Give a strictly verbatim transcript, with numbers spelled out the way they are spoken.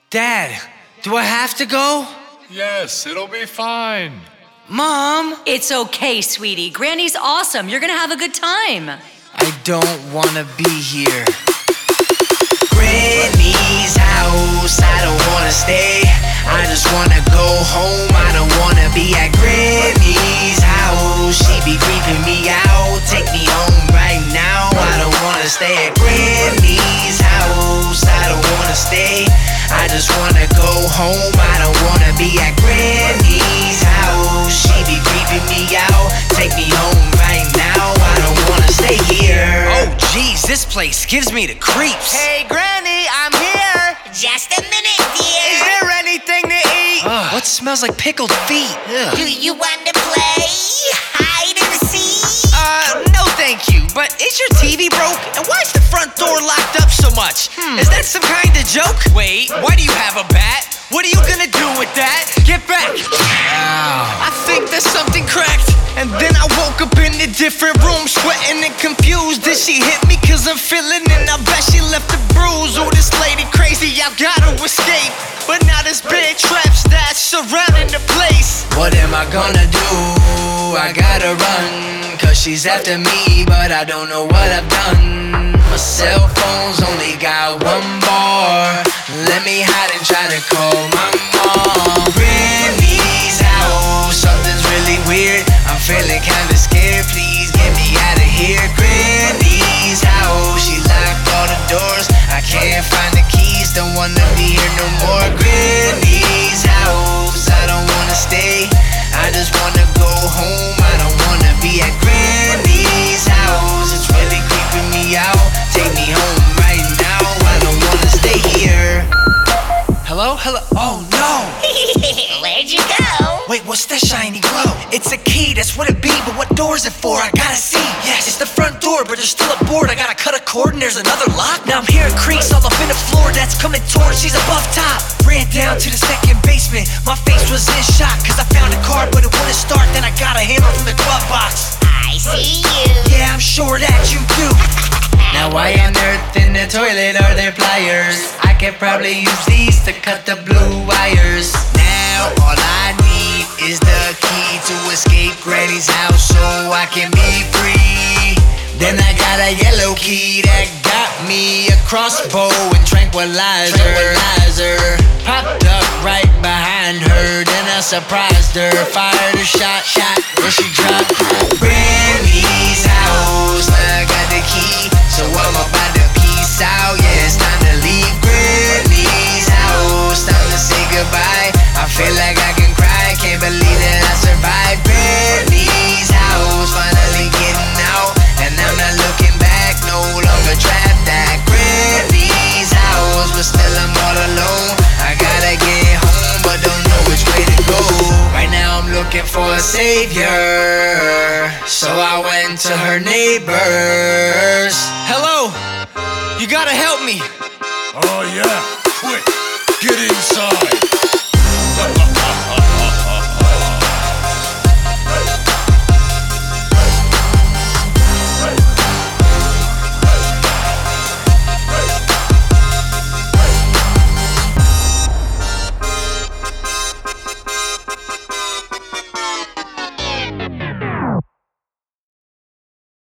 Dad, do I have to go? Yes, it'll be fine. Mom! It's okay, sweetie. Granny's awesome. You're gonna have a good time. I don't wanna be here. Granny's house, I don't wanna stay. I just wanna go home, I don't wanna be at Granny's house. She be creeping me out, take me home right now. I don't wanna stay at Granny's house, I don't wanna stay. I just wanna go home, I don't wanna be at Granny's house. She be creeping me out, take me home right now. I don't wanna stay here. Oh geez, this place gives me the creeps. Hey Granny, I'm here. Just a minute, dear. Is there anything to eat? Ugh, what smells like pickled feet? Ugh. Do you want to play hide and seek? Uh, no thank you, but is your T V broke? And why is the front door locked up so much? Hmm. Is that some kind of joke? Wait, why do you have a bat? What are you gonna do with that? Get back! Ow. I think there's something cracked. And then I woke up in a different room, sweating and confused. Did she hit me? Cause I'm feeling it. I bet she left a bruise. Oh, this lady crazy, I gotta escape. But now there's big traps that's surrounding the place. What am I gonna do? I gotta run, cause she's after me, but I don't know what I've done. My cell phone's only got one bar. Let me hide and try to call my mom. Granny's house, something's really weird. I'm feeling kinda scared, please get me out of here. Granny's house, she locked all the doors. I can't find the keys, don't wanna be here no more. Granny's house, I don't wanna stay. I just wanna go home, I don't wanna be at Granny's house. It's really creeping me out, take me home right now. I don't wanna stay here. Hello, hello, oh no. Where'd you go? Wait, what's that shiny glow? It's a key, that's what it be, but what door is it for? I gotta see. Yes, it's the front door, but there's still a board. I gotta cut a cord and there's another lock. Now I'm hearing creaks all up in the floor that's coming towards. She's above top. Ran down to the second basement. My face was in shock, cause I found a card, but it wouldn't start. Then I got a hammer from the glove box. I see you. Yeah, I'm sure that you do. Now why on earth in the toilet are there pliers? I could probably use these to cut the blue wires. Now all I need is the key to escape Granny's house so I can be free. Then I got a yellow key that got me a crossbow and tranquilizer. tranquilizer. Popped up right behind her, then I surprised her. Fired a shot, shot, then she dropped. Granny's house, I got the key, so I'm about to peace out. Yeah, it's time to leave Granny's house, time to say goodbye. I feel like I can cry, can't believe that I survived Granny's house. Finally getting out, and I'm not looking back, no longer trapped at Granny's house. But still I'm all alone, I gotta get home, but don't know which way to go. Right now I'm looking for a savior, so I went to her neighbors. Hello, you gotta help me. Oh yeah, quick, get inside.